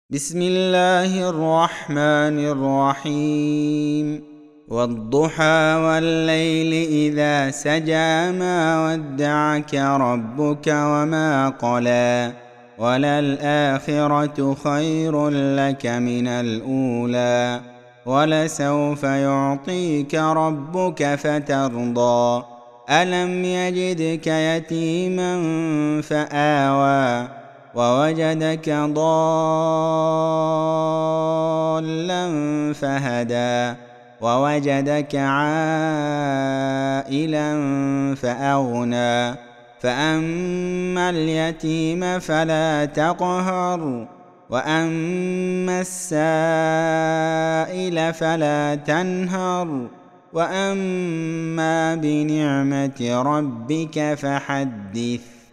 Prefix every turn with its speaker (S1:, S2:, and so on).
S1: بسم الله الرحمن الرحيم والضحى والليل إذا سجى ما ودعك ربك وما قلى وللآخرة خير لك من الأولى ولسوف يعطيك ربك فترضى ألم يجدك يتيما فآوى ووجدك ضالا فهدى ووجدك عائلا فأغنى فأما اليتيم فلا تقهر وأما السائل فلا تنهر وأما بنعمة ربك فحدث.